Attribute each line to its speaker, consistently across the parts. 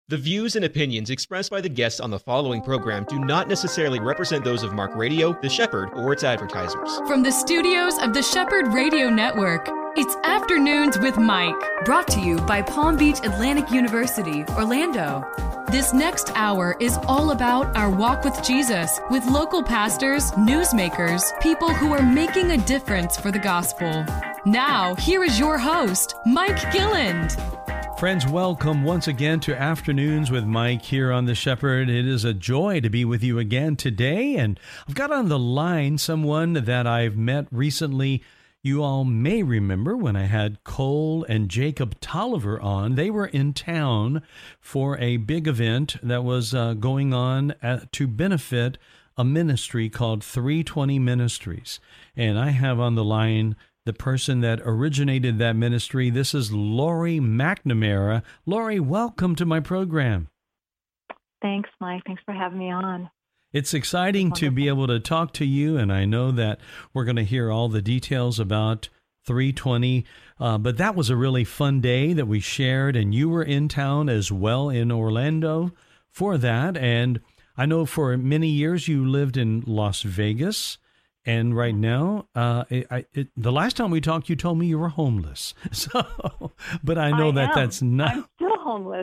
Speaker 1: The views and opinions expressed by the guests on the following program do not necessarily represent those of Mark Radio, The Shepherd, or its advertisers.
Speaker 2: From the studios of the Shepherd Radio Network, it's Afternoons with Mike, brought to you by Palm Beach Atlantic University, Orlando. This next hour is all about our walk with Jesus, with local pastors, newsmakers, people who are making a difference for the gospel. Now, here is your host, Mike Gilland.
Speaker 3: Friends, welcome once again to Afternoons with Mike here on The Shepherd. It is a joy to be with you again today, and I've got on the line someone that I've met recently. You all may remember when I had Cole and Jacob Tolliver on. They were in town for a big event that was going on to benefit a ministry called 320 Ministries. And I have on the line the person that originated that ministry. This is Lori McNamara. Lori, welcome to my program.
Speaker 4: Thanks, Mike. Thanks for having me on.
Speaker 3: It's exciting to be able to talk to you, and I know that we're going to hear all the details about 320, but that was a really fun day that we shared, and you were in town as well in Orlando for that, and I know for many years you lived in Las Vegas. And right now, the last time we talked, you told me you were homeless. So, but I know that's not.
Speaker 4: I'm still homeless.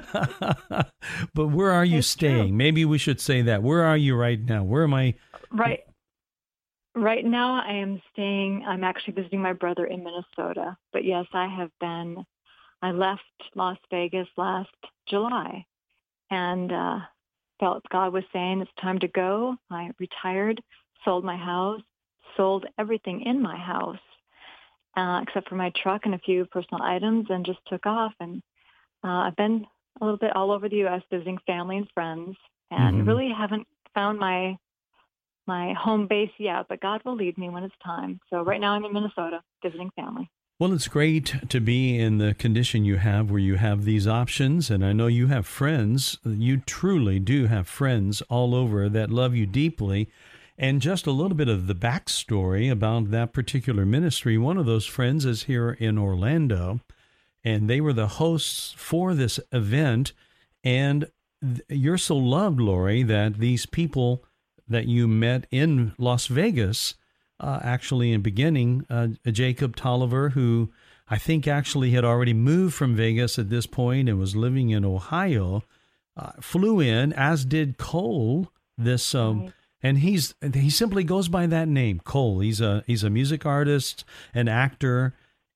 Speaker 3: But where are you staying?
Speaker 4: True.
Speaker 3: Maybe we should say that. Where are you right now? Where am I?
Speaker 4: Right now, I am staying. I'm actually visiting my brother in Minnesota. But yes, I left Las Vegas last July, and felt God was saying it's time to go. I retired. Sold my house, sold everything in my house, except for my truck and a few personal items, and just took off. And I've been a little bit all over the U.S. visiting family and friends, and really haven't found my home base yet, but God will lead me when it's time. So right now I'm in Minnesota visiting family. Well,
Speaker 3: it's great to be in the condition you have where you have these options, and I know you have friends. You truly do have friends all over that love you deeply. And just a little bit of the backstory about that particular ministry. One of those friends is here in Orlando, and they were the hosts for this event. And you're so loved, Lori, that these people that you met in Las Vegas, actually in beginning, Jacob Tolliver, who I think actually had already moved from Vegas at this point and was living in Ohio, flew in, as did Cole, this and he simply goes by that name, Cole. He's a music artist, an actor,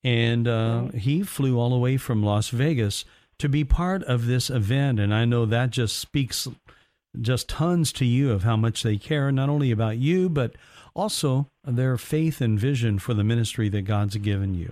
Speaker 3: and he flew all the way from Las Vegas to be part of this event. And I know that just speaks just tons to you of how much they care, not only about you, but also their faith and vision for the ministry that God's given you.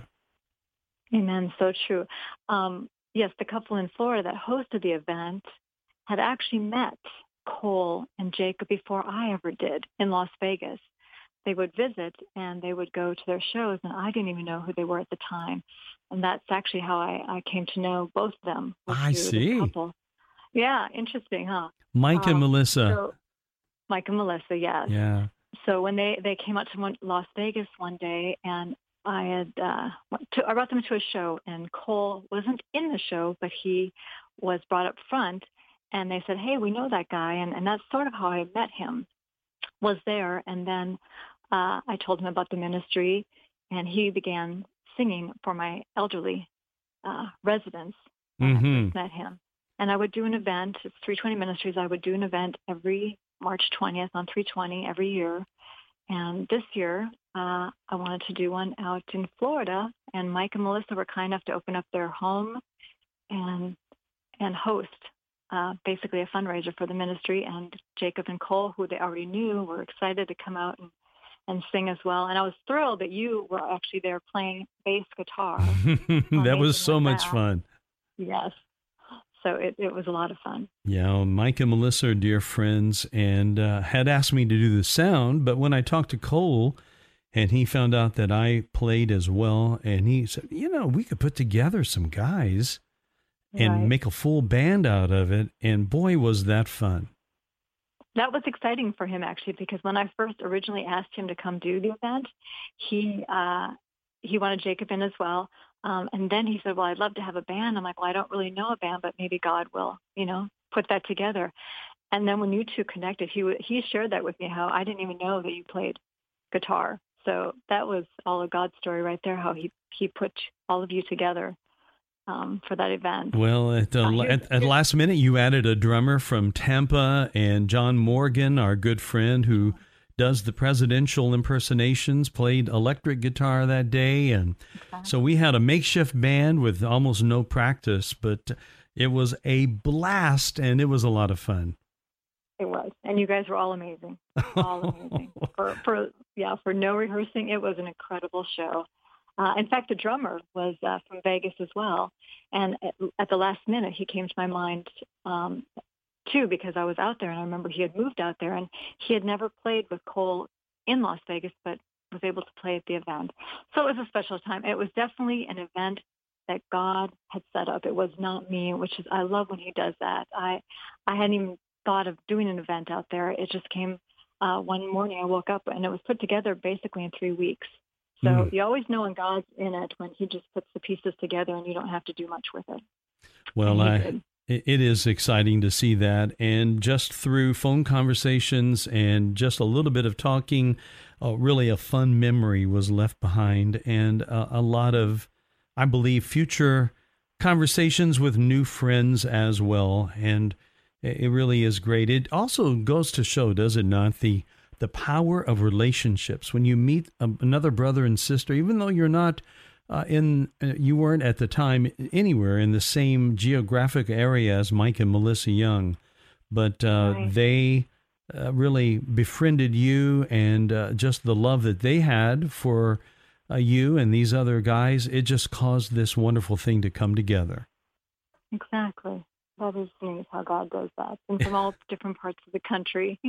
Speaker 4: Amen. So true. Yes, the couple in Florida that hosted the event had actually met Cole and Jacob before I ever did in Las Vegas. They would visit and they would go to their shows, and I didn't even know who they were at the time. And that's actually how I came to know both of them.
Speaker 3: I see.
Speaker 4: Couple. Yeah, interesting, huh?
Speaker 3: Mike and Melissa.
Speaker 4: So, Mike and Melissa, yes.
Speaker 3: Yeah.
Speaker 4: So when they came out to Las Vegas one day, and I brought them to a show, and Cole wasn't in the show, but he was brought up front. And they said, hey, we know that guy. And that's sort of how I met him, was there. And then I told him about the ministry, and he began singing for my elderly residents when I first met him. And I would do an event. It's 320 Ministries. I would do an event every March 20th on 320 every year. And this year, I wanted to do one out in Florida. And Mike and Melissa were kind enough to open up their home and host basically a fundraiser for the ministry, and Jacob and Cole, who they already knew, were excited to come out and sing as well. And I was thrilled that you were actually there playing bass guitar.
Speaker 3: That was so much fun.
Speaker 4: Yes. So it was a lot of fun.
Speaker 3: Yeah, Mike and Melissa are dear friends and had asked me to do the sound, but when I talked to Cole and he found out that I played as well, and he said, we could put together some guys and make a full band out of it. And boy, was that fun.
Speaker 4: That was exciting for him, actually, because when I first originally asked him to come do the event, he he wanted Jacob in as well. And then he said, well, I'd love to have a band. I'm like, well, I don't really know a band, but maybe God will, put that together. And then when you two connected, he shared that with me, how I didn't even know that you played guitar. So that was all a God story right there, how he put all of you together for that event.
Speaker 3: Well, at last minute, you added a drummer from Tampa, and John Morgan, our good friend who does the presidential impersonations, played electric guitar that day. And so we had a makeshift band with almost no practice, but it was a blast, and it was a lot of fun.
Speaker 4: It was. And you guys were all amazing. All amazing. For no rehearsing, it was an incredible show. In fact, the drummer was from Vegas as well. And at the last minute, he came to my mind, too, because I was out there. And I remember he had moved out there. And he had never played with Cole in Las Vegas, but was able to play at the event. So it was a special time. It was definitely an event that God had set up. It was not me, which is, I love when he does that. I hadn't even thought of doing an event out there. It just came one morning. I woke up and it was put together basically in 3 weeks. So you always know when God's in it, when he just puts the pieces together and you don't have to do much with it.
Speaker 3: Well, it is exciting to see that. And just through phone conversations and just a little bit of talking, really a fun memory was left behind, and a lot of, I believe, future conversations with new friends as well. And it really is great. It also goes to show, does it not, the power of relationships. When you meet another brother and sister, even though you're not you weren't at the time anywhere in the same geographic area as Mike and Melissa Young, but they really befriended you, and just the love that they had for you and these other guys, it just caused this wonderful thing to come together.
Speaker 4: Exactly. That is neat how God does that. And from all different parts of the country.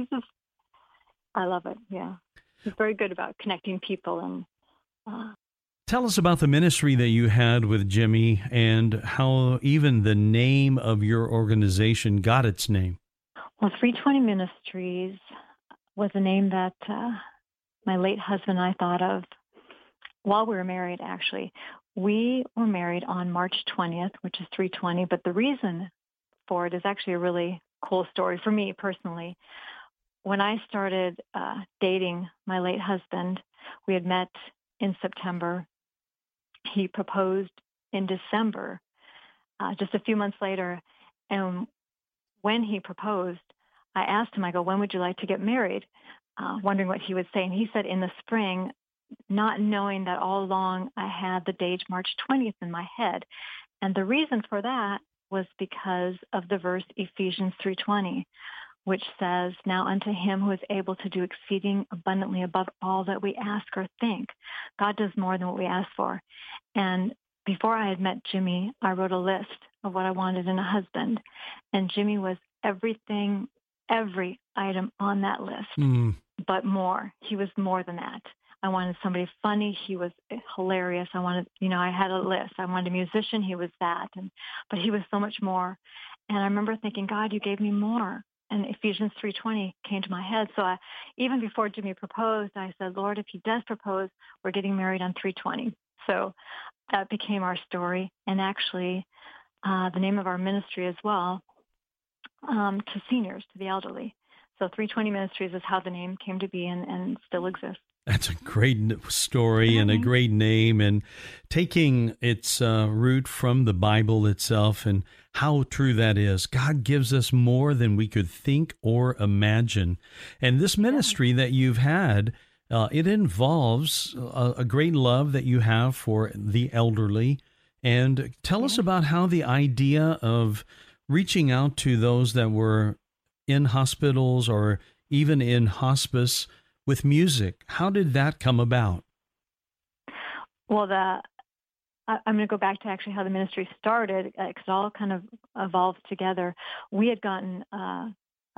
Speaker 4: I love it, yeah. He's very good about connecting people. And
Speaker 3: tell us about the ministry that you had with Jimmy and how even the name of your organization got its name.
Speaker 4: Well, 320 Ministries was a name that my late husband and I thought of while we were married, actually. We were married on March 20th, which is 320, but the reason for it is actually a really cool story for me personally. When I started dating my late husband, we had met in September. He proposed in December, just a few months later. And when he proposed, I asked him, I go, when would you like to get married? Wondering what he would say. And he said in the spring, not knowing that all along I had the date March 20th in my head. And the reason for that was because of the verse Ephesians 3:20, which says, now unto him who is able to do exceeding abundantly above all that we ask or think. God does more than what we ask for. And before I had met Jimmy, I wrote a list of what I wanted in a husband. And Jimmy was everything, every item on that list, but more. He was more than that. I wanted somebody funny. He was hilarious. I wanted, I had a list. I wanted a musician. He was that. But he was so much more. And I remember thinking, God, you gave me more. And Ephesians 3:20 came to my head. So even before Jimmy proposed, I said, Lord, if he does propose, we're getting married on 3:20. So that became our story. And actually, the name of our ministry as well, to seniors, to the elderly. So 320 Ministries is how the name came to be and still exists.
Speaker 3: That's a great story and a great name, and taking its root from the Bible itself and how true that is. God gives us more than we could think or imagine. And this ministry that you've had, it involves a great love that you have for the elderly. And tell us about how the idea of reaching out to those that were in hospitals or even in hospice with music, how did that come about?
Speaker 4: Well, I'm going to go back to actually how the ministry started, because it all kind of evolved together. We had gotten a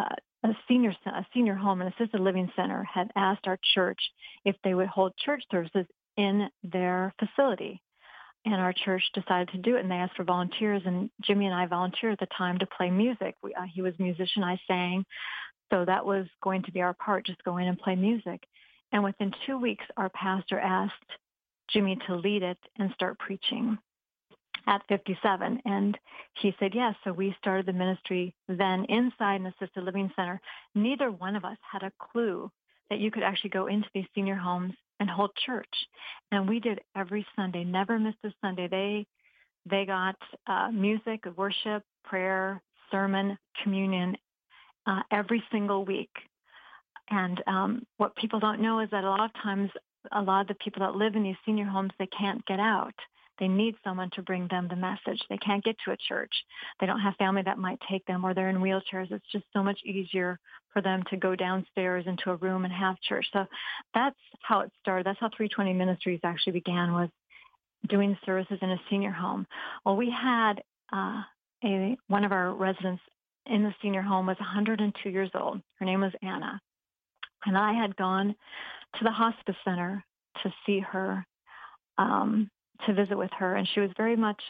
Speaker 4: senior home, an assisted living center, had asked our church if they would hold church services in their facility. And our church decided to do it, and they asked for volunteers, and Jimmy and I volunteered at the time to play music. He was a musician, I sang. So that was going to be our part, just go in and play music. And within 2 weeks, our pastor asked Jimmy to lead it and start preaching at 57. And he said, yes. So we started the ministry then inside an assisted living center. Neither one of us had a clue that you could actually go into these senior homes and hold church. And we did every Sunday, never missed a Sunday. They got music, worship, prayer, sermon, communion every single week. And what people don't know is that a lot of times, a lot of the people that live in these senior homes, they can't get out. They need someone to bring them the message. They can't get to a church. They don't have family that might take them, or they're in wheelchairs. It's just so much easier for them to go downstairs into a room and have church. So that's how it started. That's how 320 Ministries actually began, was doing services in a senior home. Well, we had one of our residents in the senior home was 102 years old. Her name was Anna. And I had gone to the hospice center to see her, to visit with her. And she was very much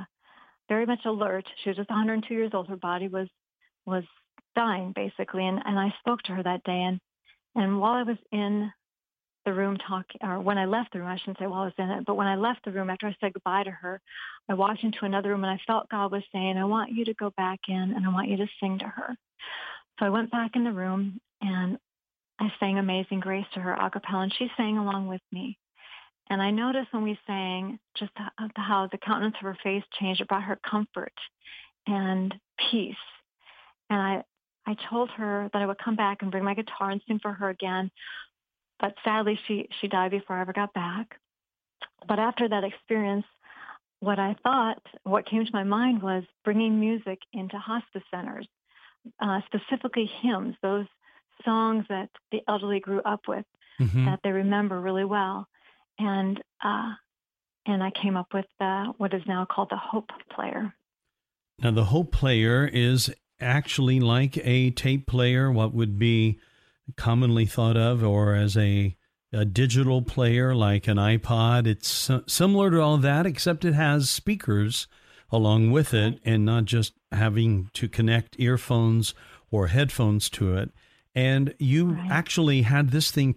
Speaker 4: alert. She was just 102 years old. Her body was dying, basically. And I spoke to her that day. And while I was in the room talking, or when I left the room, I shouldn't say while I was in it, but when I left the room, after I said goodbye to her, I walked into another room and I felt God was saying, I want you to go back in and I want you to sing to her. So I went back in the room and I sang Amazing Grace to her a cappella, and she sang along with me. And I noticed when we sang just how the countenance of her face changed. It brought her comfort and peace. And I told her that I would come back and bring my guitar and sing for her again. But sadly, she died before I ever got back. But after that experience, what came to my mind was bringing music into hospice centers, specifically hymns, those songs that the elderly grew up with, that they remember really well. And I came up with what is now called the Hope Player.
Speaker 3: Now, the Hope Player is actually like a tape player, what would be commonly thought of, or as a digital player like an iPod. It's similar to all that, except it has speakers along with it, and not just having to connect earphones or headphones to it. And you actually had this thing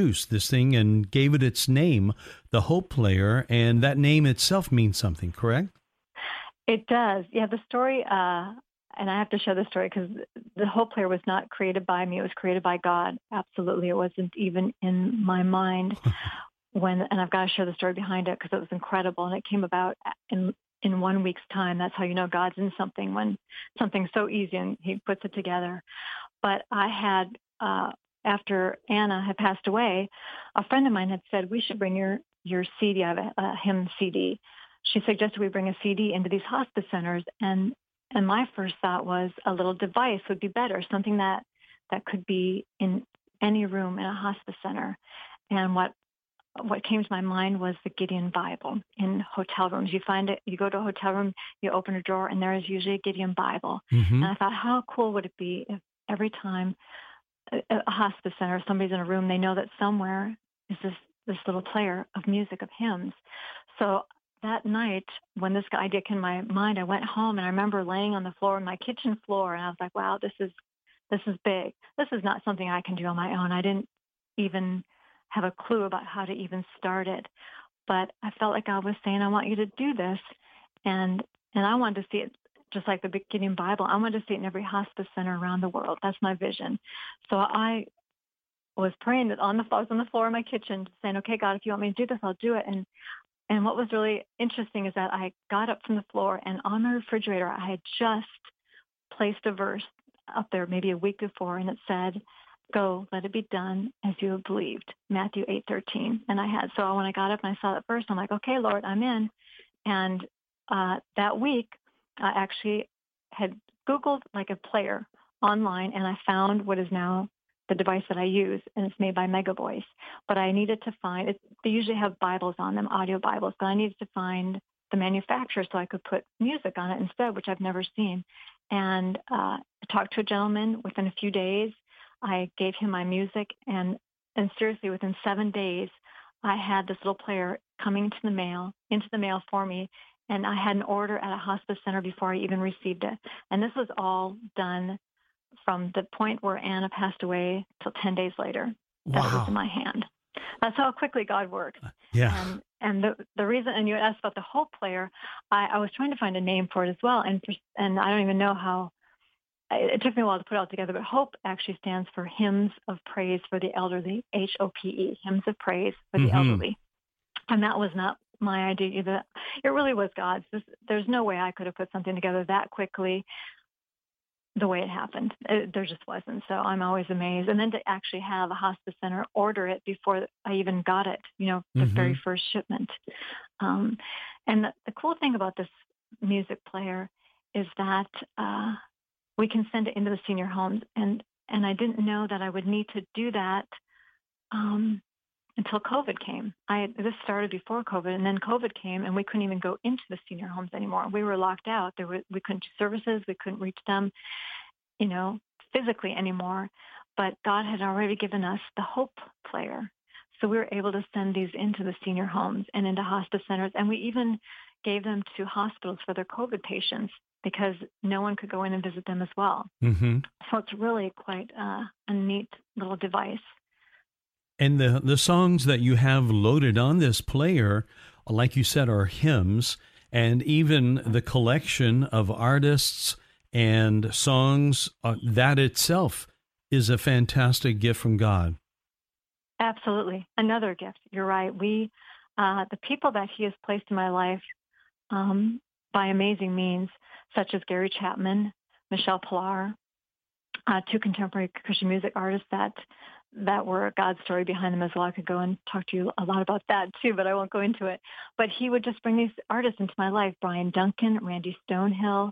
Speaker 3: and gave it its name, the Hope Player, and that name itself means something, correct?
Speaker 4: It does. Yeah, the story, and I have to share the story because the Hope Player was not created by me. It was created by God. Absolutely. It wasn't even in my mind and I've got to share the story behind it because it was incredible. And it came about in 1 week's time. That's how you know God's in something, when something's so easy and he puts it together. But I had, after Anna had passed away, a friend of mine had said, we should bring your CD. I have a hymn CD. She suggested we bring a CD into these hospice centers. And my first thought was a little device would be better, something that could be in any room in a hospice center. And what came to my mind was the Gideon Bible in hotel rooms. You find it, you go to a hotel room, you open a drawer, and there is usually a Gideon Bible. And I thought, how cool would it be if every time a hospice center, somebody's in a room, they know that somewhere is this little player of music, of hymns. So that night, when this idea came to my mind, I went home and I remember laying on the floor, on my kitchen floor, and I was like, wow, this is big. This is not something I can do on my own. I didn't even have a clue about how to even start it. But I felt like God was saying, I want you to do this. And I wanted to see it just like the Gideon Bible. I wanted to see it in every hospice center around the world. That's my vision. So I was praying that I was on the floor in my kitchen saying, okay, God, if you want me to do this, I'll do it. And what was really interesting is that I got up from the floor, and on my refrigerator, I had just placed a verse up there maybe a week before, and it said, go, let it be done as you have believed, Matthew 8:13. And so when I got up and I saw that verse, I'm like, okay, Lord, I'm in. And that week, I actually had Googled like a player online, and I found what is now the device that I use, and it's made by Mega Voice. But I needed to find it. They usually have Bibles on them, audio Bibles, but I needed to find the manufacturer so I could put music on it instead, which I've never seen. And I talked to a gentleman within a few days. I gave him my music, and seriously, within 7 days, I had this little player coming into the mail for me, and I had an order at a hospice center before I even received it. And this was all done from the point where Anna passed away till 10 days later. That was in my hand. That's how quickly God works.
Speaker 3: Yeah.
Speaker 4: And the reason, and you had asked about the Hope Player, I was trying to find a name for it as well, and I don't even know how. It took me a while to put it all together, but HOPE actually stands for Hymns of Praise for the Elderly, HOPE, Hymns of Praise for the Elderly. And that was not my idea either. It really was God's. There's no way I could have put something together that quickly the way it happened. There just wasn't. So I'm always amazed. And then to actually have a hospice center order it before I even got it, the very first shipment. And the cool thing about this music player is that we can send it into the senior homes. And I didn't know that I would need to do that until COVID came. This started before COVID, and then COVID came, and we couldn't even go into the senior homes anymore. We were locked out. We couldn't do services. We couldn't reach them, physically anymore. But God had already given us the Hope Player. So we were able to send these into the senior homes and into hospice centers. And we even gave them to hospitals for their COVID patients, because no one could go in and visit them as well. So it's really quite a neat little device.
Speaker 3: And the songs that you have loaded on this player, like you said, are hymns, and even the collection of artists and songs, that itself is a fantastic gift from God.
Speaker 4: Absolutely. Another gift. You're right. The people that He has placed in my life by amazing means, such as Gary Chapman, Michelle Pillar, two contemporary Christian music artists that were God's story behind them as well. I could go and talk to you a lot about that too, but I won't go into it. But He would just bring these artists into my life: Brian Duncan, Randy Stonehill,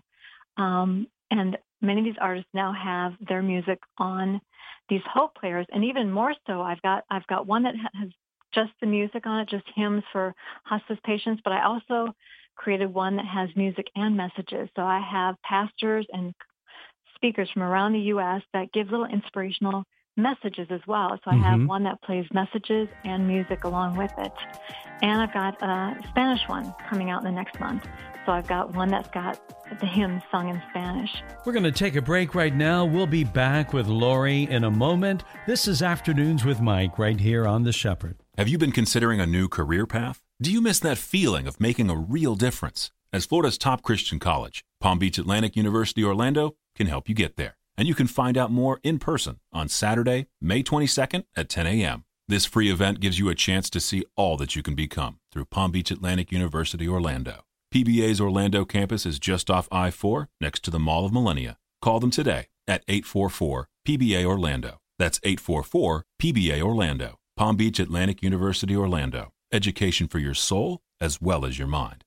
Speaker 4: and many of these artists now have their music on these Hope Players. And even more so, I've got one that has just the music on it, just hymns for hospice patients, but I also created one that has music and messages. So I have pastors and speakers from around the U.S. that give little inspirational messages as well. So I have one that plays messages and music along with it. And I've got a Spanish one coming out in the next month. So I've got one that's got the hymns sung in Spanish.
Speaker 3: We're going to take a break right now. We'll be back with Lori in a moment. This is Afternoons with Mike right here on The Shepherd.
Speaker 5: Have you been considering a new career path? Do you miss that feeling of making a real difference? As Florida's top Christian college, Palm Beach Atlantic University Orlando can help you get there. And you can find out more in person on Saturday, May 22nd at 10 a.m. This free event gives you a chance to see all that you can become through Palm Beach Atlantic University Orlando. PBA's Orlando campus is just off I-4 next to the Mall of Millennia. Call them today at 844-PBA-ORLANDO. That's 844-PBA-ORLANDO. Palm Beach Atlantic University Orlando. Education for your soul as well as your mind.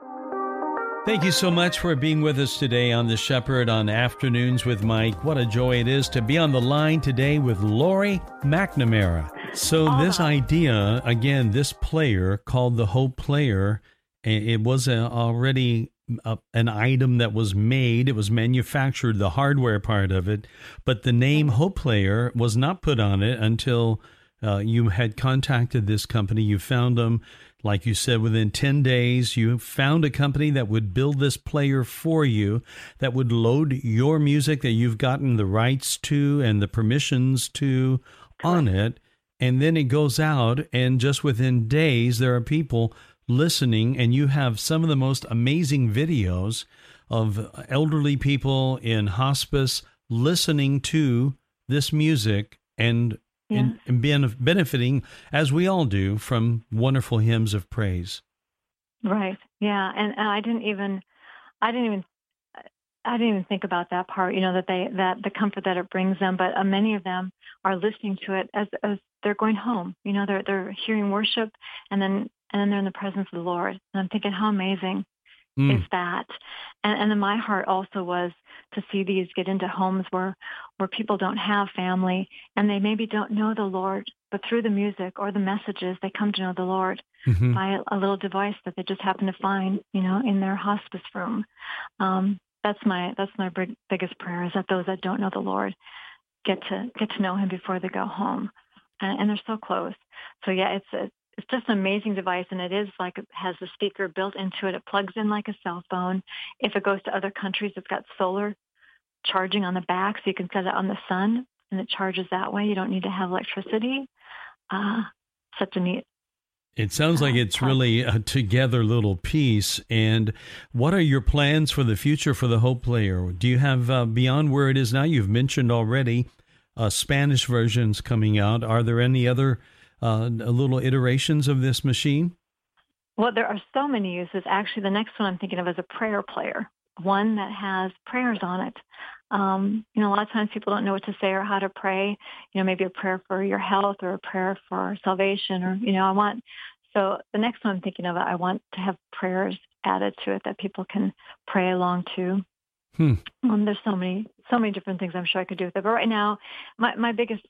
Speaker 3: Thank you so much for being with us today on The Shepherd on Afternoons with Mike. What a joy it is to be on the line today with Lori McNamara. So this idea, again, this player called the Hope Player, it was already an item that was made. It was manufactured, the hardware part of it. But the name Hope Player was not put on it until you had contacted this company. You found them. Like you said, within 10 days, you found a company that would build this player for you, that would load your music that you've gotten the rights to and the permissions to on it. And then it goes out, and just within days, there are people listening, and you have some of the most amazing videos of elderly people in hospice listening to this music and benefiting, as we all do, from wonderful hymns of praise.
Speaker 4: Right. Yeah. And I didn't even think about that part, that the comfort that it brings them, but many of them are listening to it as they're going home. They're hearing worship, and then they're in the presence of the Lord. And I'm thinking, how amazing is that? And then my heart also was to see these get into homes where people don't have family, and they maybe don't know the Lord, but through the music or the messages, they come to know the Lord by a little device that they just happen to find, in their hospice room. That's my biggest prayer, is that those that don't know the Lord get to know Him before they go home, and they're so close. So yeah, it's just an amazing device, and it is like it has a speaker built into it. It plugs in like a cell phone. If it goes to other countries, it's got solar charging on the back, so you can set it on the sun, and it charges that way. You don't need to have electricity. Such a neat
Speaker 3: It sounds like it's really a together little piece. And what are your plans for the future for the Hope Player? Do you have, beyond where it is now, you've mentioned already Spanish versions coming out. Are there any other little iterations of this machine?
Speaker 4: Well, there are so many uses. Actually, the next one I'm thinking of is a prayer player, one that has prayers on it. A lot of times people don't know what to say or how to pray, maybe a prayer for your health or a prayer for salvation or, so the next one I'm thinking of, I want to have prayers added to it that people can pray along to. There's so many different things I'm sure I could do with it. But right now, my biggest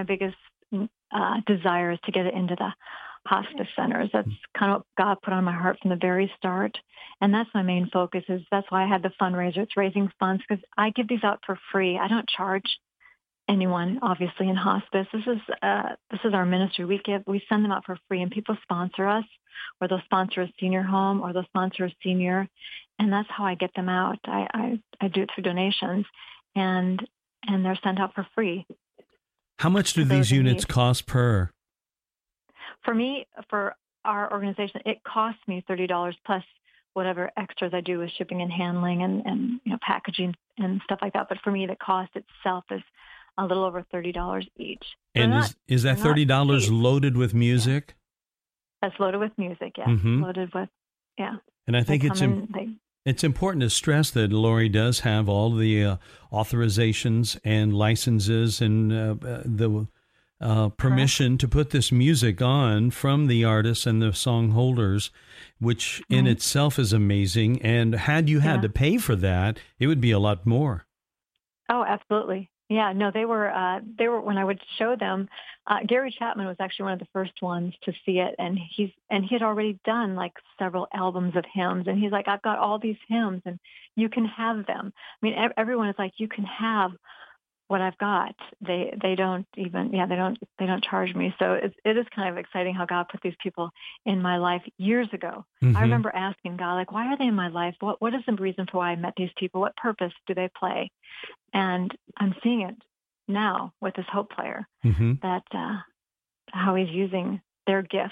Speaker 4: desire is to get it into the hospice centers. That's kind of what God put on my heart from the very start. And that's my main focus. That's why I had the fundraiser. It's raising funds because I give these out for free. I don't charge anyone, obviously, in hospice. This is our ministry. We send them out for free, and people sponsor us, or they'll sponsor a senior home, or they'll sponsor a senior, and that's how I get them out. I do it through donations, and they're sent out for free.
Speaker 3: How much do these units cost per?
Speaker 4: For me, for our organization, it costs me $30 plus whatever extras I do with shipping and handling and packaging and stuff like that. But for me, the cost itself is a little over $30 each.
Speaker 3: And is that $30 loaded with music?
Speaker 4: That's loaded with music, yeah. Loaded with, yeah.
Speaker 3: And I think it's important to stress that Lori does have all the authorizations and licenses and the permission to put this music on from the artists and the song holders, which in itself is amazing. And had you had to pay for that, it would be a lot more.
Speaker 4: Oh, absolutely. Yeah, no, they were when I would show them, Gary Chapman was actually one of the first ones to see it, and he had already done like several albums of hymns, and he's like, I've got all these hymns and you can have them. I mean, everyone is like, you can have what I've got. They don't charge me. So it is kind of exciting how God put these people in my life years ago. I remember asking God, like, why are they in my life? What is the reason for why I met these people? What purpose do they play? And I'm seeing it now with this Hope Player, that how he's using their gifts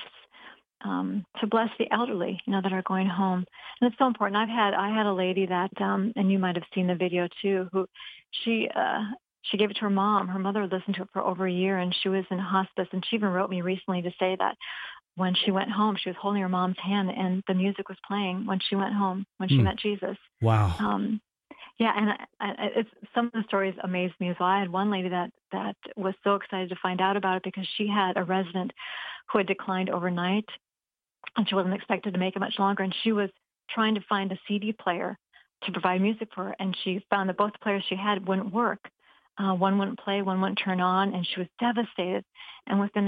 Speaker 4: to bless the elderly, that are going home. And it's so important. I had a lady that, and you might have seen the video too, who she gave it to her mom. Her mother listened to it for over a year, and she was in hospice. And she even wrote me recently to say that when she went home, she was holding her mom's hand, and the music was playing when she went home, when she met Jesus.
Speaker 3: Wow.
Speaker 4: Yeah, and it's some of the stories amazed me as well. I had one lady that was so excited to find out about it because she had a resident who had declined overnight, and she wasn't expected to make it much longer. And she was trying to find a CD player to provide music for her, and she found that both players she had wouldn't work. One wouldn't play, one wouldn't turn on, and she was devastated. And within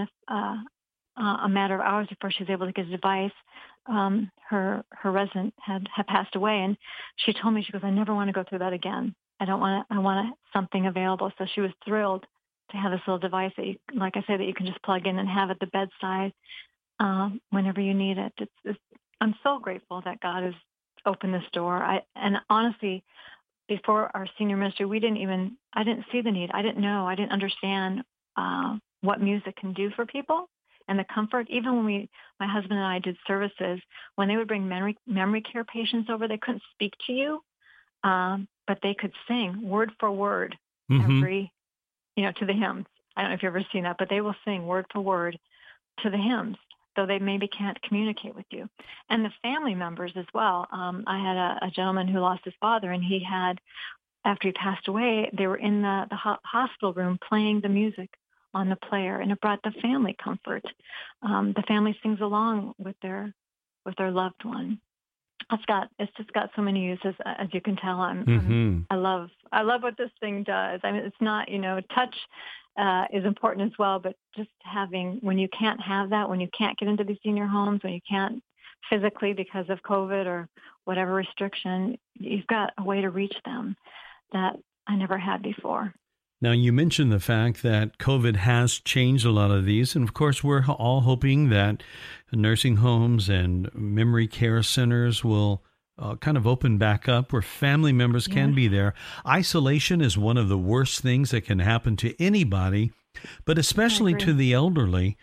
Speaker 4: a matter of hours before she was able to get a device, her resident had passed away. And she told me, she goes, I never want to go through that again. I want something available. So she was thrilled to have this little device that you, like I say, that you can just plug in and have at the bedside whenever you need it. I'm so grateful that God has opened this door. And honestly, before our senior ministry, I didn't see the need. I didn't know. I didn't understand what music can do for people and the comfort. Even when my husband and I did services, when they would bring memory care patients over, they couldn't speak to you, but they could sing word for word every, to the hymns. I don't know if you've ever seen that, but they will sing word for word to the hymns, though they maybe can't communicate with you. And the family members as well. I had a gentleman who lost his father, and he had, after he passed away, they were in the hospital room playing the music on the player, and it brought the family comfort. The family sings along with their loved one. It's just got so many uses, as you can tell. I love what this thing does. I mean, it's not, touch is important as well, but just having, when you can't have that, when you can't get into these senior homes, when you can't physically because of COVID or whatever restriction, you've got a way to reach them that I never had before.
Speaker 3: Now, you mentioned the fact that COVID has changed a lot of these, and of course, we're all hoping that nursing homes and memory care centers will kind of open back up where family members can be there. Isolation is one of the worst things that can happen to anybody, but especially to the elderly.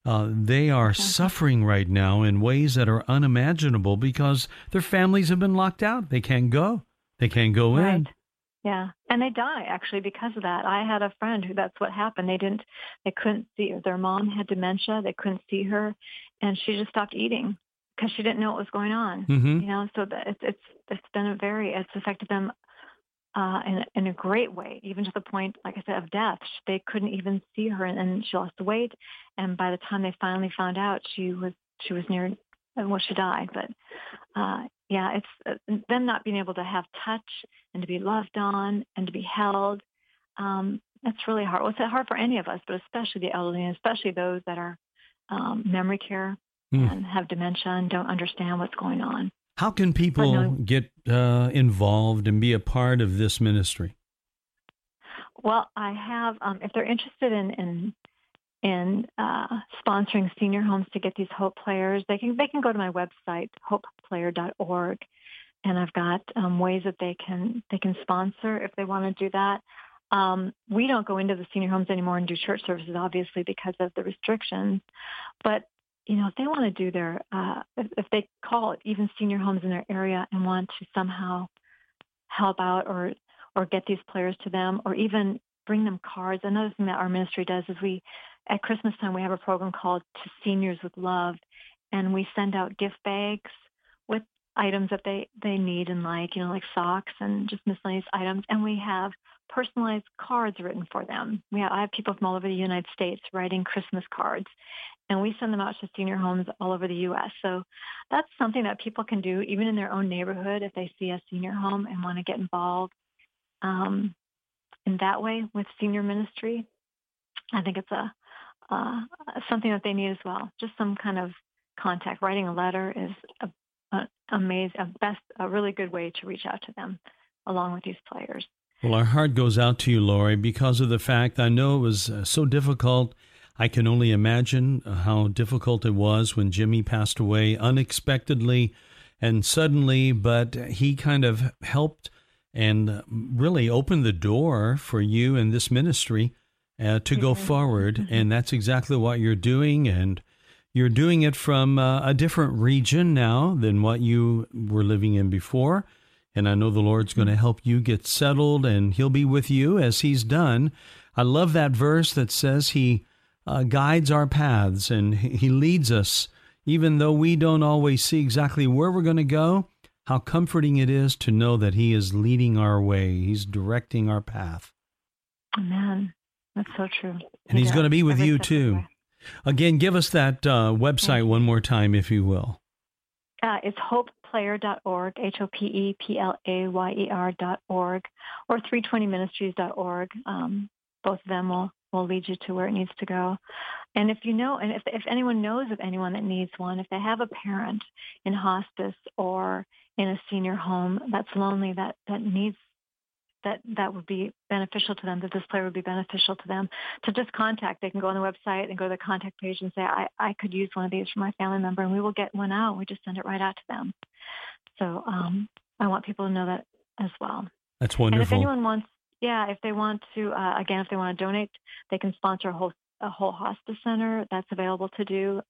Speaker 3: They are suffering right now in ways that are unimaginable because their families have been locked out. They can't go. They can't go in.
Speaker 4: Yeah, and they die actually because of that. I had a friend who that's what happened. They couldn't see her. Their mom had dementia. They couldn't see her, and she just stopped eating because she didn't know what was going on.
Speaker 3: Mm-hmm.
Speaker 4: You know, so that it's affected them in a great way, even to the point, like I said, of death. They couldn't even see her, and she lost weight. And by the time they finally found out, she was near, well, she died. But yeah, it's them not being able to have touch and to be loved on and to be held. That's really hard. Well, it's hard for any of us, but especially the elderly, and especially those that are memory care and have dementia and don't understand what's going on.
Speaker 3: How can people get involved and be a part of this ministry?
Speaker 4: Well, I have, if they're interested in sponsoring senior homes to get these Hope Players, they can go to my website, hopeplayer.org, and I've got ways that they can sponsor if they want to do that. We don't go into the senior homes anymore and do church services, obviously, because of the restrictions. But you know, if they want to do their, if they call even senior homes in their area and want to somehow help out or get these players to them, or even bring them cards. Another thing that our ministry does is at Christmas time, we have a program called To Seniors with Love, and we send out gift bags with items that they need and like socks and just miscellaneous items. And we have personalized cards written for them. I have people from all over the United States writing Christmas cards, and we send them out to senior homes all over the U.S. So that's something that people can do even in their own neighborhood if they see a senior home and want to get involved in that way with senior ministry. I think it's something that they need as well. Just some kind of contact. Writing a letter is a really good way to reach out to them along with these players.
Speaker 3: Well, our heart goes out to you, Lori, because of the fact I know it was so difficult. I can only imagine how difficult it was when Jimmy passed away unexpectedly and suddenly, but he kind of helped and really opened the door for you and this ministry to go forward. And that's exactly what you're doing. And you're doing it from a different region now than what you were living in before. And I know the Lord's going to help you get settled, and He'll be with you as He's done. I love that verse that says He guides our paths and He leads us, even though we don't always see exactly where we're going to go. How comforting it is to know that He is leading our way. He's directing our path. Amen.
Speaker 4: That's so true.
Speaker 3: And He's going to be with you too. Again, give us that website one more time, if you will.
Speaker 4: It's hopeplayer.org, HOPEPLAYER.org, or 320ministries.org. Both of them will lead you to where it needs to go. And if anyone knows of anyone that needs one, if they have a parent in hospice or in a senior home that's lonely, that needs that would be beneficial to them, that this player would be beneficial to them, to just contact. They can go on the website and go to the contact page and say, I could use one of these for my family member, and we will get one out. We just send it right out to them. So I want people to know that as well.
Speaker 3: That's wonderful.
Speaker 4: And if anyone wants, if they want to, if they want to donate, they can sponsor a whole hospice center. That's available to do.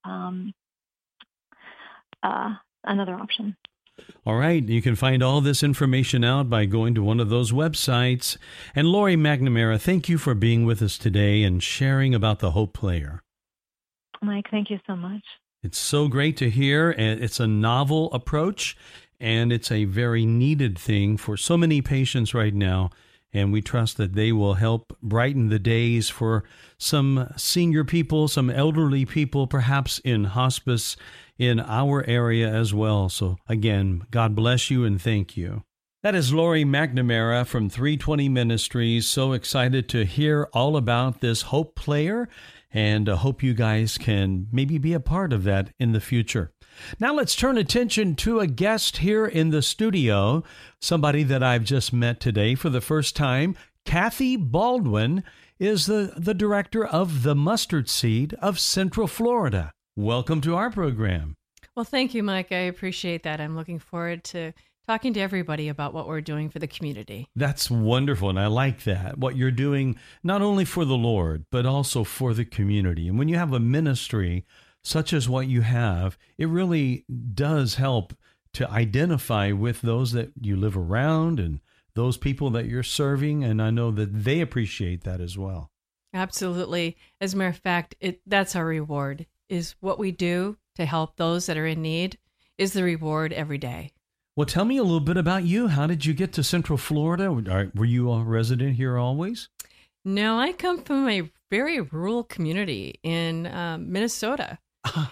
Speaker 4: Another option.
Speaker 3: All right. You can find all this information out by going to one of those websites. And Lori McNamara, thank you for being with us today and sharing about the Hope Player.
Speaker 4: Mike, thank you so much.
Speaker 3: It's so great to hear. It's a novel approach, and it's a very needed thing for so many patients right now. And we trust that they will help brighten the days for some senior people, some elderly people, perhaps in hospice in our area as well. So again, God bless you and thank you. That is Lori McNamara from 320 Ministries. So excited to hear all about this Hope Player, and I hope you guys can maybe be a part of that in the future. Now let's turn attention to a guest here in the studio, somebody that I've just met today for the first time. Kathy Baldwin is the director of the Mustard Seed of Central Florida. Welcome to our program.
Speaker 6: Well, thank you, Mike. I appreciate that. I'm looking forward to talking to everybody about what we're doing for the community.
Speaker 3: That's wonderful, and I like that. What you're doing, not only for the Lord, but also for the community. And when you have a ministry such as what you have, it really does help to identify with those that you live around and those people that you're serving, and I know that they appreciate that as well.
Speaker 6: Absolutely. As a matter of fact, that's our reward, is what we do to help those that are in need is the reward every day.
Speaker 3: Well, tell me a little bit about you. How did you get to Central Florida? Were you a resident here always?
Speaker 6: No, I come from a very rural community in Minnesota.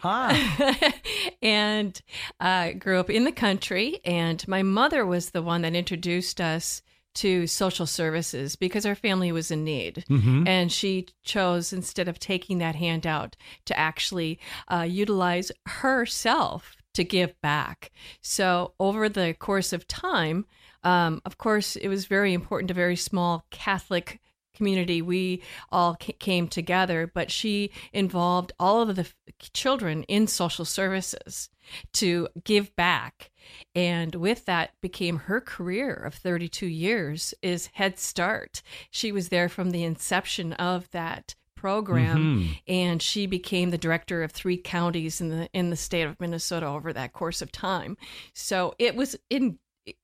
Speaker 6: And grew up in the country. And my mother was the one that introduced us to social services because our family was in need. Mm-hmm. And she chose, instead of taking that handout, to actually utilize herself to give back. So over the course of time, of course, it was very important, a very small Catholic community. We all came together, but she involved all of the children in social services to give back. And with that became her career of 32 years is Head Start. She was there from the inception of that program, and she became the director of 3 counties in the state of Minnesota over that course of time. So it was in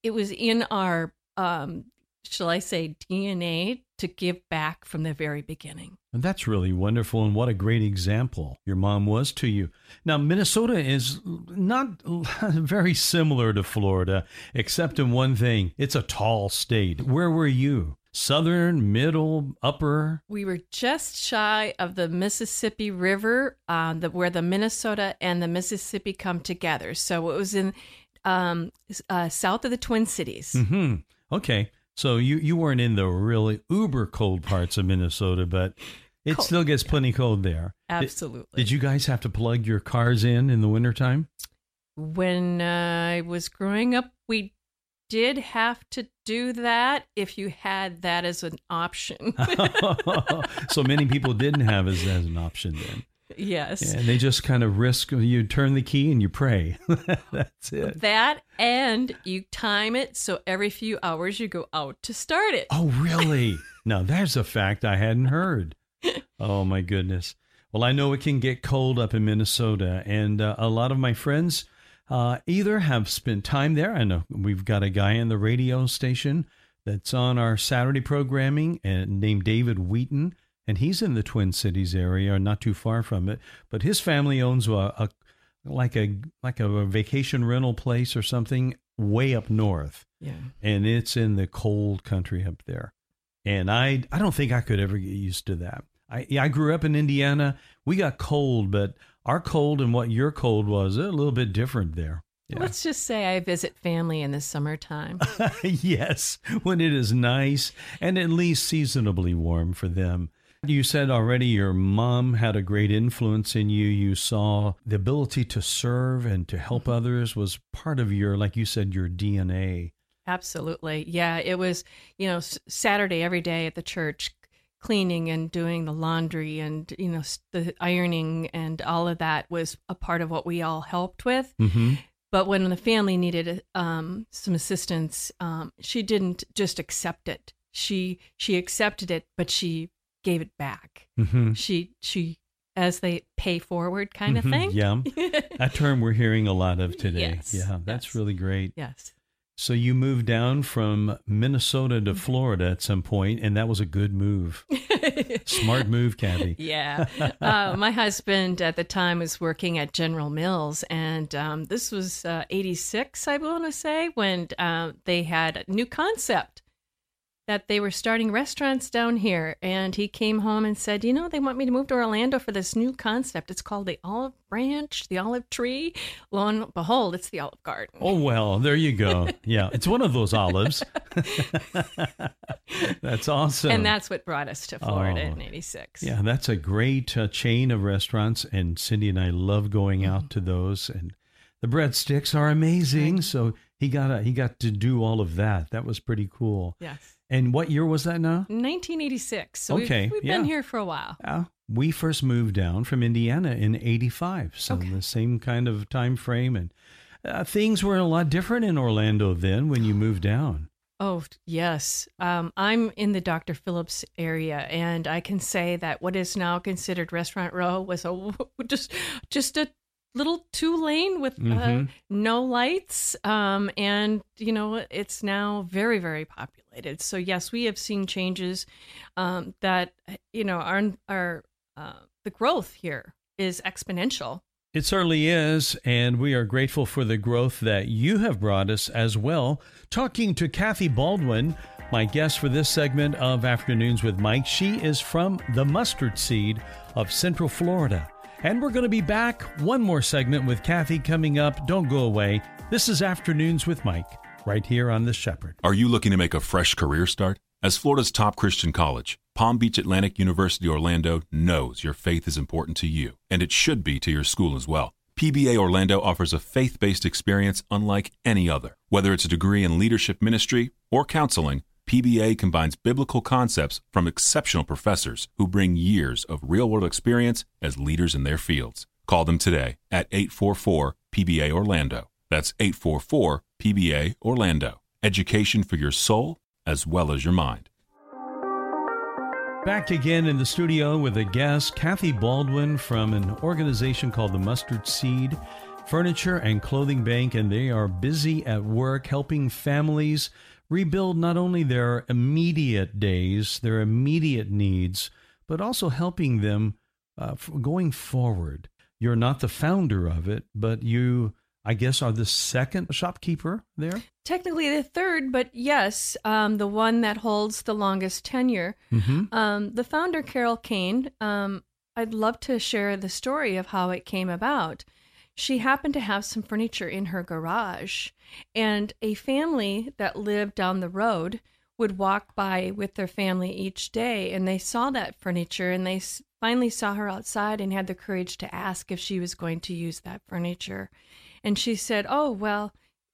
Speaker 6: our shall I say DNA to give back from the very beginning.
Speaker 3: And that's really wonderful, and what a great example your mom was to you. Now, Minnesota is not very similar to Florida, except in one thing. It's a tall state. Where were you? Southern, middle, upper?
Speaker 6: We were just shy of the Mississippi River, where the Minnesota and the Mississippi come together. So it was in south of the Twin Cities.
Speaker 3: Mm-hmm. Okay. So you weren't in the really uber cold parts of Minnesota, but it still gets plenty cold there.
Speaker 6: Absolutely.
Speaker 3: Did you guys have to plug your cars in the wintertime?
Speaker 6: When I was growing up, we did have to do that if you had that as an option.
Speaker 3: So many people didn't have it as an option then.
Speaker 6: Yes.
Speaker 3: Yeah, and they just kind of risk, you turn the key and you pray. That's it.
Speaker 6: That, and you time it so every few hours you go out to start it.
Speaker 3: Oh, really? Now, there's a fact I hadn't heard. Oh, my goodness. Well, I know it can get cold up in Minnesota, and a lot of my friends either have spent time there. I know we've got a guy on the radio station that's on our Saturday programming named David Wheaton. And he's in the Twin Cities area, not too far from it. But his family owns a vacation rental place or something way up north. Yeah. And it's in the cold country up there. And I don't think I could ever get used to that. I grew up in Indiana. We got cold, but our cold and what your cold was a little bit different there. Yeah.
Speaker 6: Let's just say I visit family in the summertime.
Speaker 3: Yes, when it is nice and at least seasonably warm for them. You said already your mom had a great influence in you. You saw the ability to serve and to help others was part of your, like you said, your DNA.
Speaker 6: Absolutely. Yeah, it was, Saturday every day at the church, cleaning and doing the laundry and, the ironing and all of that was a part of what we all helped with. Mm-hmm. But when the family needed some assistance, she didn't just accept it. She accepted it, but she gave it back. Mm-hmm. She as they pay forward kind of thing.
Speaker 3: Yeah, that term we're hearing a lot of today.
Speaker 6: Yes.
Speaker 3: Yeah, that's really great.
Speaker 6: Yes.
Speaker 3: So you moved down from Minnesota to Florida at some point, and that was a good move. Smart move, Kathy.
Speaker 6: Yeah. My husband at the time was working at General Mills, and this was 86, I want to say, when they had a new concept that they were starting restaurants down here. And he came home and said, they want me to move to Orlando for this new concept. It's called the Olive Branch, the Olive Tree. Lo and behold, it's the Olive Garden.
Speaker 3: Oh, well, there you go. Yeah, it's one of those olives. That's awesome.
Speaker 6: And that's what brought us to Florida in 86.
Speaker 3: Yeah, that's a great chain of restaurants. And Cindy and I love going out to those. And the breadsticks are amazing. Right. So he got to do all of that. That was pretty cool.
Speaker 6: Yes.
Speaker 3: And what year was that now?
Speaker 6: 1986. So
Speaker 3: okay.
Speaker 6: we've been here for a while.
Speaker 3: We first moved down from Indiana in 85. So the same kind of time frame. And things were a lot different in Orlando then when you moved down.
Speaker 6: Oh, yes. I'm in the Dr. Phillips area, and I can say that what is now considered Restaurant Row was just a little 2-lane with no lights. And, it's now very, very populated. So, yes, we have seen changes that, are the growth here is exponential.
Speaker 3: It certainly is, and we are grateful for the growth that you have brought us as well. Talking to Kathy Baldwin, my guest for this segment of Afternoons with Mike. She is from the Mustard Seed of Central Florida. And we're going to be back. One more segment with Kathy coming up. Don't go away. This is Afternoons with Mike, right here on The Shepherd.
Speaker 5: Are you looking to make a fresh career start? As Florida's top Christian college, Palm Beach Atlantic University Orlando knows your faith is important to you, and it should be to your school as well. PBA Orlando offers a faith-based experience unlike any other. Whether it's a degree in leadership ministry or counseling, PBA combines biblical concepts from exceptional professors who bring years of real-world experience as leaders in their fields. Call them today at 844-PBA-ORLANDO. That's 844-PBA-ORLANDO. Education for your soul as well as your mind.
Speaker 3: Back again in the studio with a guest, Kathy Baldwin from an organization called the Mustard Seed Furniture and Clothing Bank, and they are busy at work helping families rebuild not only their immediate days, their immediate needs, but also helping them going forward. You're not the founder of it, but you, I guess, are the second shopkeeper there?
Speaker 6: Technically the third, but yes, the one that holds the longest tenure. The founder, Carol Kane, I'd love to share the story of how it came about. She happened to have some furniture in her garage, and a family that lived down the road would walk by with their family each day, and they saw that furniture, and they finally saw her outside and had the courage to ask if she was going to use that furniture. And she said, "Oh, well,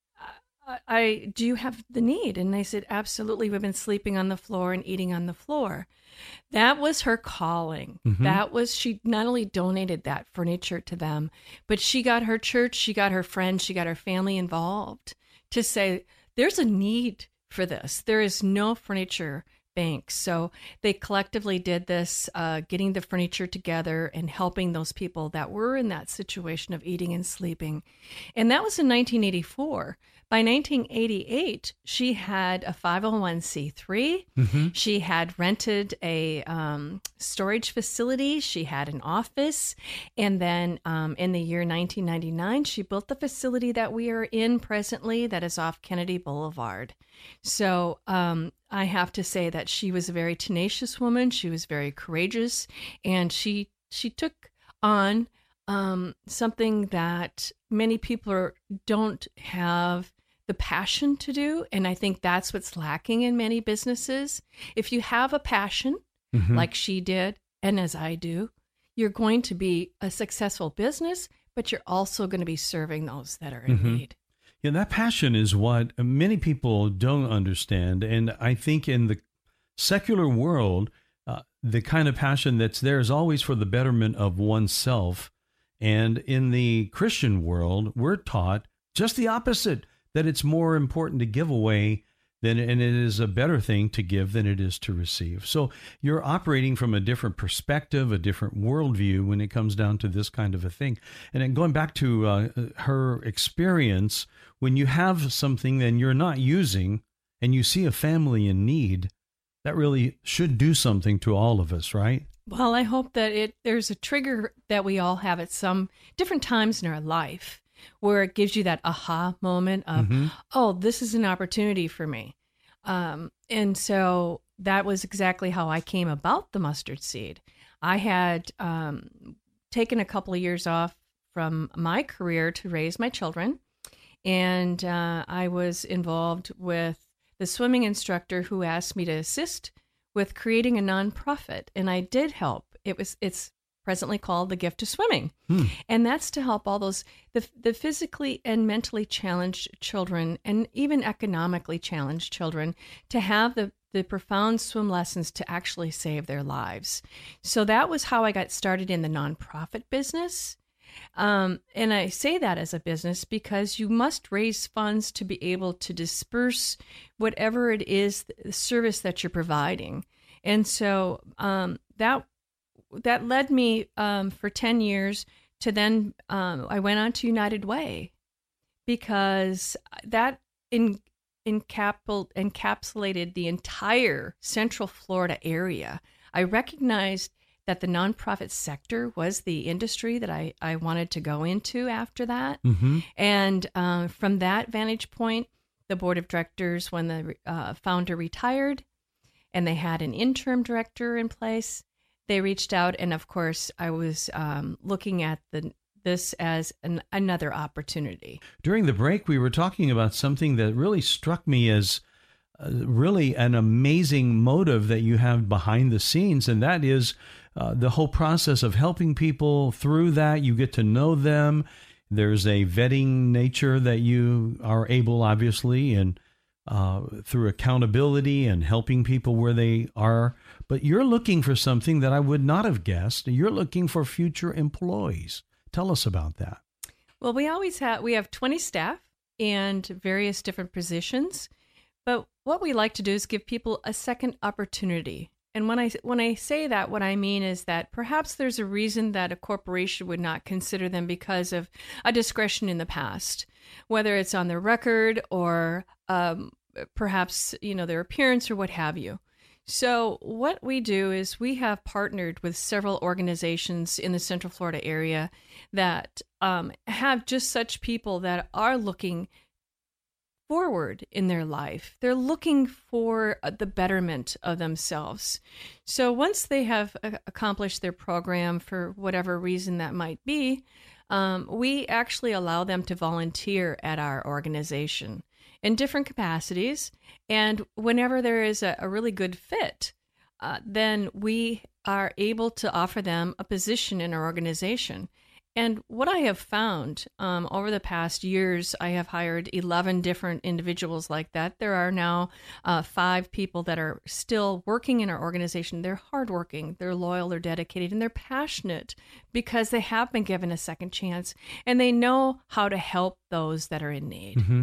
Speaker 6: do you have the need?" And they said, "Absolutely. We've been sleeping on the floor and eating on the floor." That was her calling. She not only donated that furniture to them, but she got her church, she got her friends, she got her family involved to say, there's a need for this. There is no furniture bank. So they collectively did this, getting the furniture together and helping those people that were in that situation of eating and sleeping. And that was in 1984. By 1988, she had a 501c3. She had rented a storage facility. She had an office. And then in the year 1999, she built the facility that we are in presently that is off Kennedy Boulevard. So I have to say that she was a very tenacious woman. She was very courageous. And she took on something that many people don't have the passion to do. And I think that's what's lacking in many businesses. If you have a passion like she did, and as I do, you're going to be a successful business, but you're also going to be serving those that are in need.
Speaker 3: Yeah, that passion is what many people don't understand. And I think in the secular world, the kind of passion that's there is always for the betterment of oneself. And in the Christian world, we're taught just the opposite, that it's more important to give away and it is a better thing to give than it is to receive. So you're operating from a different perspective, a different worldview when it comes down to this kind of a thing. And then going back to her experience, when you have something that you're not using and you see a family in need, that really should do something to all of us, right?
Speaker 6: Well, I hope that there's a trigger that we all have at some different times in our life, where it gives you that aha moment of, oh, this is an opportunity for me. And so that was exactly how I came about the Mustard Seed. I had taken a couple of years off from my career to raise my children. And I was involved with the swimming instructor who asked me to assist with creating a nonprofit. And I did help. It's presently called The Gift of Swimming. And that's to help all those, the physically and mentally challenged children and even economically challenged children to have the profound swim lessons to actually save their lives. So that was how I got started in the nonprofit business. And I say that as a business because you must raise funds to be able to disperse whatever it is, the service that you're providing. And so that led me for 10 years to then I went on to United Way, because that encapsulated the entire Central Florida area. I recognized that the nonprofit sector was the industry that I wanted to go into after that. Mm-hmm. And from that vantage point, the board of directors, when the founder retired and they had an interim director in place, they reached out. And of course, I was looking at this as another opportunity.
Speaker 3: During the break, we were talking about something that really struck me as really an amazing motive that you have behind the scenes, and that is the whole process of helping people through that. You get to know them. There's a vetting nature that you are able, obviously, and through accountability and helping people where they are. But you're looking for something that I would not have guessed. You're looking for future employees. Tell us about that.
Speaker 6: Well, we have 20 staff and various different positions. But what we like to do is give people a second opportunity. And when I say that, what I mean is that perhaps there's a reason that a corporation would not consider them because of a discretion in the past, whether it's on their record or perhaps their appearance or what have you. So what we do is we have partnered with several organizations in the Central Florida area that have just such people that are looking forward in their life. They're looking for the betterment of themselves. So once they have accomplished their program for whatever reason that might be, we actually allow them to volunteer at our organization in different capacities. And whenever there is a really good fit, then we are able to offer them a position in our organization. And what I have found over the past years, I have hired 11 different individuals like that. There are now 5 people that are still working in our organization. They're hardworking, they're loyal, they're dedicated, and they're passionate because they have been given a second chance and they know how to help those that are in need.
Speaker 3: Mm-hmm.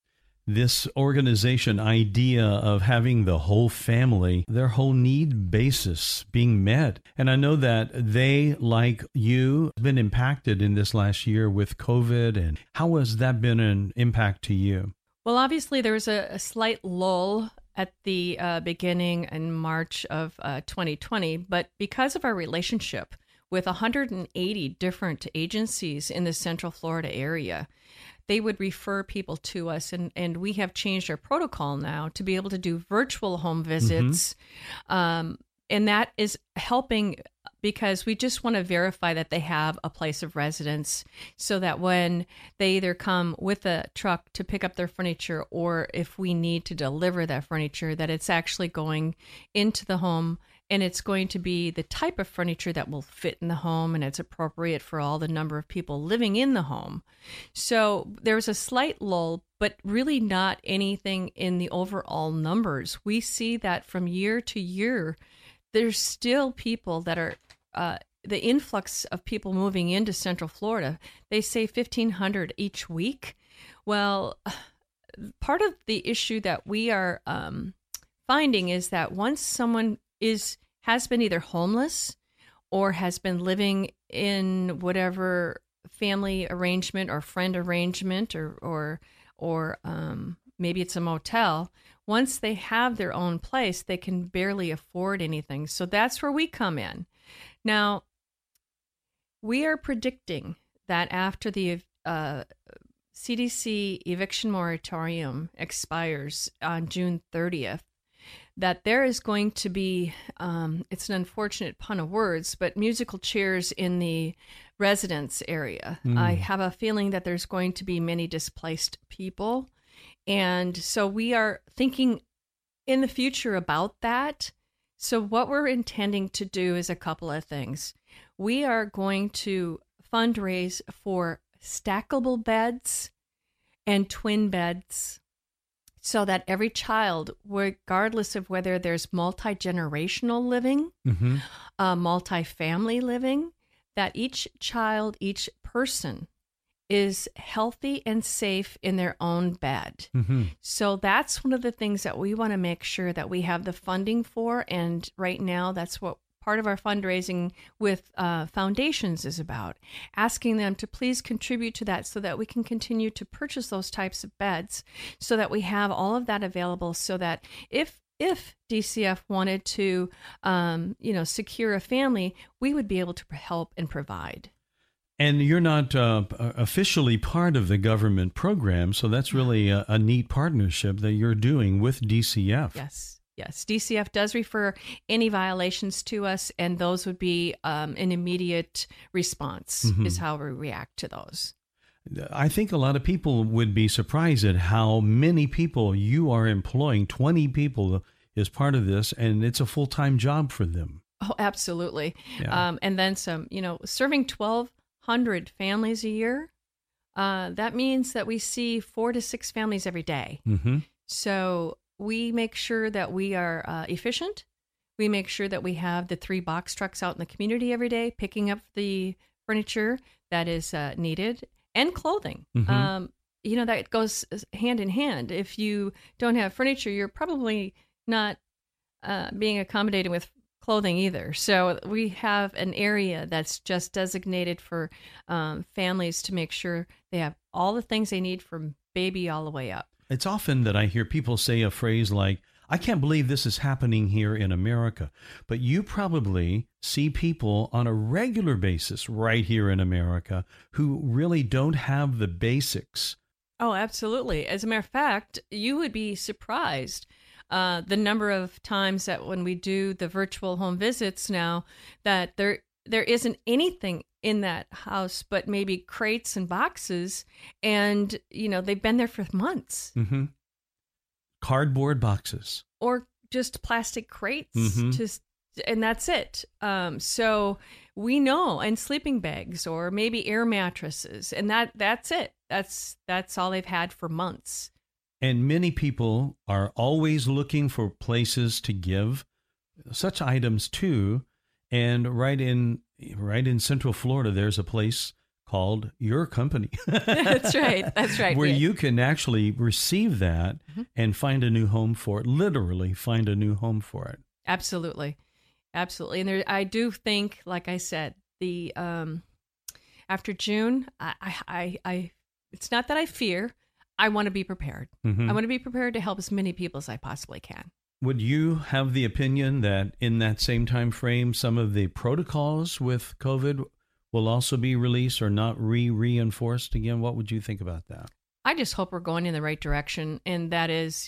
Speaker 3: This organization idea of having the whole family, their whole need basis being met. And I know that they, like you, have been impacted in this last year with COVID. And how has that been an impact to you?
Speaker 6: Well, obviously, there was a slight lull at the beginning in March of 2020. But because of our relationship with 180 different agencies in the Central Florida area, they would refer people to us, and we have changed our protocol now to be able to do virtual home visits. Mm-hmm. And that is helping because we just want to verify that they have a place of residence so that when they either come with a truck to pick up their furniture or if we need to deliver that furniture, that it's actually going into the home and it's going to be the type of furniture that will fit in the home and it's appropriate for all the number of people living in the home. So there's a slight lull, but really not anything in the overall numbers. We see that from year to year, there's still people that are, the influx of people moving into Central Florida, they say 1,500 each week. Well, part of the issue that we are finding is that once someone has been either homeless or has been living in whatever family arrangement or friend arrangement or maybe it's a motel, once they have their own place, they can barely afford anything. So that's where we come in. Now, we are predicting that after the CDC eviction moratorium expires on June 30th, that there is going to be, it's an unfortunate pun of words, but musical chairs in the residence area. I have a feeling that there's going to be many displaced people. And so we are thinking in the future about that. So what we're intending to do is a couple of things. We are going to fundraise for stackable beds and twin beds, so that every child, regardless of whether there's multi-generational living, multi-family living, that each child, each person is healthy and safe in their own bed.
Speaker 3: Mm-hmm.
Speaker 6: So that's one of the things that we want to make sure that we have the funding for. And right now, that's what part of our fundraising with foundations is about, asking them to please contribute to that so that we can continue to purchase those types of beds, so that we have all of that available, so that if DCF wanted to, secure a family, we would be able to help and provide.
Speaker 3: And you're not officially part of the government program, so that's really a neat partnership that you're doing with DCF.
Speaker 6: Yes. DCF does refer any violations to us, and those would be an immediate response, is how we react to those.
Speaker 3: I think a lot of people would be surprised at how many people you are employing. 20 people is part of this, and it's a full-time job for them.
Speaker 6: Oh, absolutely.
Speaker 3: Yeah.
Speaker 6: And then some, serving 1,200 families a year, that means that we see 4 to 6 families every day.
Speaker 3: Mm-hmm.
Speaker 6: So we make sure that we are efficient. We make sure that we have the 3 box trucks out in the community every day, picking up the furniture that is needed and clothing.
Speaker 3: Mm-hmm.
Speaker 6: That goes hand in hand. If you don't have furniture, you're probably not being accommodated with clothing either. So we have an area that's just designated for families to make sure they have all the things they need from baby all the way up.
Speaker 3: It's often that I hear people say a phrase like, I can't believe this is happening here in America. But you probably see people on a regular basis right here in America who really don't have the basics.
Speaker 6: Oh, absolutely. As a matter of fact, you would be surprised the number of times that when we do the virtual home visits now, that there isn't anything in that house but maybe crates and boxes, and they've been there for months.
Speaker 3: Mm-hmm. Cardboard boxes
Speaker 6: or just plastic crates,
Speaker 3: mm-hmm.
Speaker 6: and that's it. So we know, and sleeping bags or maybe air mattresses, and that's it. That's all they've had for months.
Speaker 3: And many people are always looking for places to give such items to. And right in Central Florida, there's a place called Your Company.
Speaker 6: That's right.
Speaker 3: Where you can actually receive that and find a new home for it, literally find a new home for it.
Speaker 6: Absolutely. And I do think, like I said, the after June, I it's not that I fear, I want to be prepared.
Speaker 3: Mm-hmm.
Speaker 6: I want to be prepared to help as many people as I possibly can.
Speaker 3: Would you have the opinion that in that same time frame, some of the protocols with COVID will also be released or not reinforced again? What would you think about that?
Speaker 6: I just hope we're going in the right direction, and that is,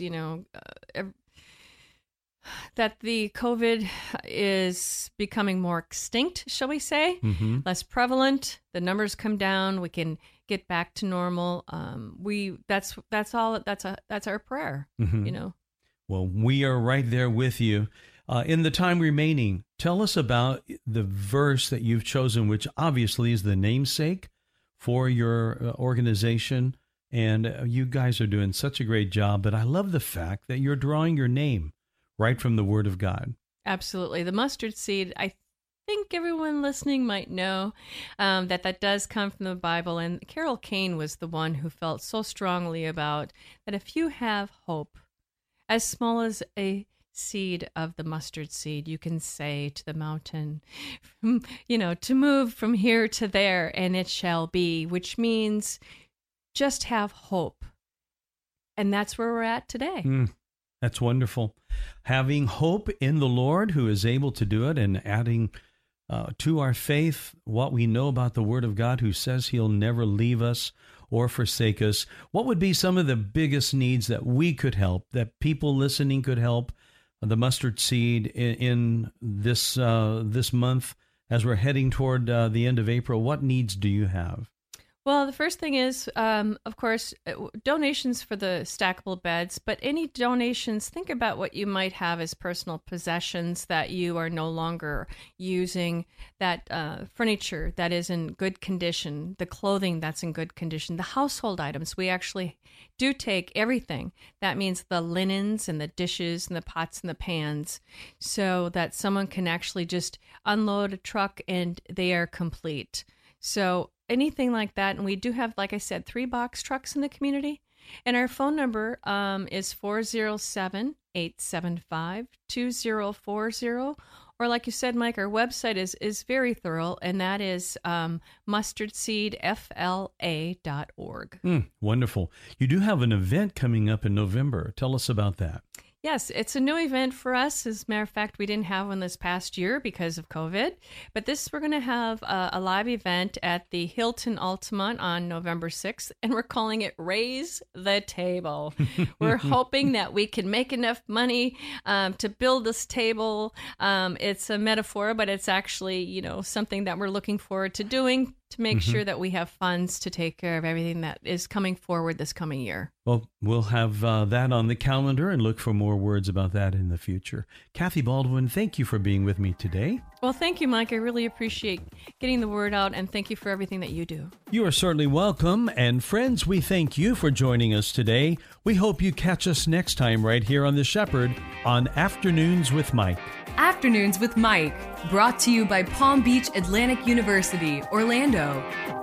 Speaker 6: that the COVID is becoming more extinct, shall we say, less prevalent. The numbers come down. We can get back to normal. That's our prayer.
Speaker 3: Well, we are right there with you. In the time remaining, tell us about the verse that you've chosen, which obviously is the namesake for your organization. And you guys are doing such a great job. But I love the fact that you're drawing your name right from the Word of God.
Speaker 6: Absolutely. The mustard seed, I think everyone listening might know that does come from the Bible. And Carol Kane was the one who felt so strongly about that if you have hope, as small as a seed of the mustard seed, you can say to the mountain, to move from here to there, and it shall be, which means just have hope. And that's where we're at today.
Speaker 3: That's wonderful. Having hope in the Lord who is able to do it, and adding to our faith what we know about the Word of God, who says He'll never leave us or forsake us. What would be some of the biggest needs that we could help, that people listening could help the mustard seed in this month as we're heading toward the end of April? What needs do you have?
Speaker 6: Well, the first thing is, of course, donations for the stackable beds, but any donations, think about what you might have as personal possessions that you are no longer using, that furniture that is in good condition, the clothing that's in good condition, the household items. We actually do take everything. That means the linens and the dishes and the pots and the pans, so that someone can actually just unload a truck and they are complete. So anything like that. And we do have, like I said, 3 box trucks in the community. And our phone number is 407-875-2040. Or like you said, Mike, our website is very thorough, and that is mustardseedfla.org.
Speaker 3: Wonderful. You do have an event coming up in November. Tell us about that.
Speaker 6: Yes, it's a new event for us. As a matter of fact, we didn't have one this past year because of COVID. But we're going to have a live event at the Hilton Altamont on November 6th, and we're calling it Raise the Table. We're hoping that we can make enough money to build this table. It's a metaphor, but it's actually, something that we're looking forward to doing to make sure that we have funds to take care of everything that is coming forward this coming year.
Speaker 3: Well, we'll have that on the calendar and look for more words about that in the future. Kathy Baldwin, thank you for being with me today.
Speaker 6: Well, thank you, Mike. I really appreciate getting the word out, and thank you for everything that you do.
Speaker 3: You are certainly welcome. And friends, we thank you for joining us today. We hope you catch us next time right here on The Shepherd on Afternoons with Mike.
Speaker 2: Afternoons with Mike, brought to you by Palm Beach Atlantic University, Orlando.